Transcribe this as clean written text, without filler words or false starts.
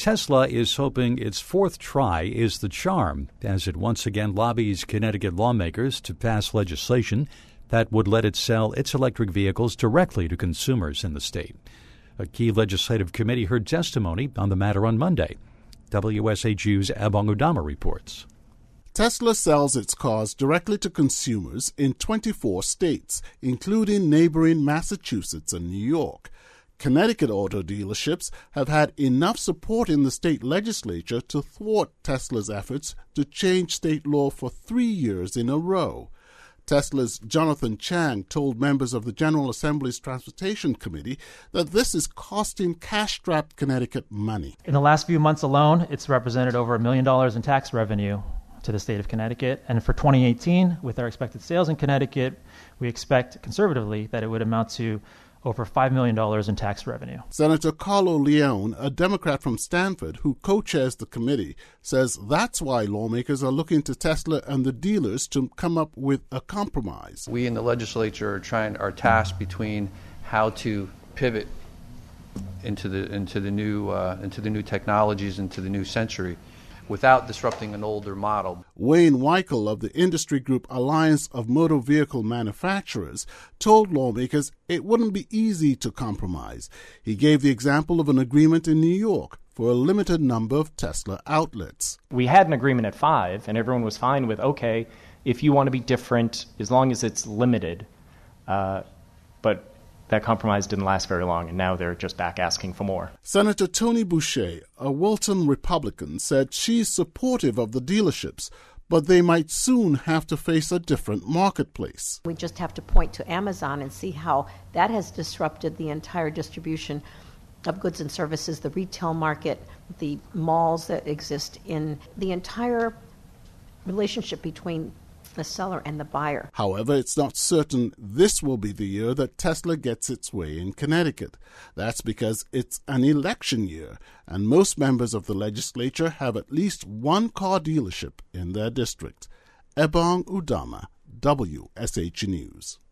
Tesla is hoping its fourth try is the charm as it once again lobbies Connecticut lawmakers to pass legislation that would let it sell its electric vehicles directly to consumers in the state. A key legislative committee heard testimony on the matter on Monday. WSHU's Ebong Udama reports. Tesla sells its cars directly to consumers in 24 states, including neighboring Massachusetts and New York. Connecticut auto dealerships have had enough support in the state legislature to thwart Tesla's efforts to change state law for 3 years in a row. Tesla's Jonathan Chang told members of the General Assembly's Transportation Committee that this is costing cash-strapped Connecticut money. In the last few months alone, it's represented over $1 million in tax revenue to the state of Connecticut. And for 2018, with our expected sales in Connecticut, we expect conservatively that it would amount to over $5 million in tax revenue. Senator Carlo Leone, a Democrat from Stanford who co-chairs the committee, says that's why lawmakers are looking to Tesla and the dealers to come up with a compromise. We in the legislature are tasked between how to pivot into the new technologies, into the new century, without disrupting an older model. Wayne Weichel of the industry group Alliance of Motor Vehicle Manufacturers told lawmakers it wouldn't be easy to compromise. He gave the example of an agreement in New York for a limited number of Tesla outlets. We had an agreement at 5, and everyone was fine with, okay, if you want to be different, as long as it's limited. But that compromise didn't last very long, and now they're just back asking for more. Senator Tony Boucher, a Wilton Republican, said she's supportive of the dealerships, but they might soon have to face a different marketplace. We just have to point to Amazon and see how that has disrupted the entire distribution of goods and services, the retail market, the malls that exist, in the entire relationship between the seller and the buyer. However, it's not certain this will be the year that Tesla gets its way in Connecticut. That's because it's an election year, and most members of the legislature have at least one car dealership in their district. Ebong Udama, WSH News.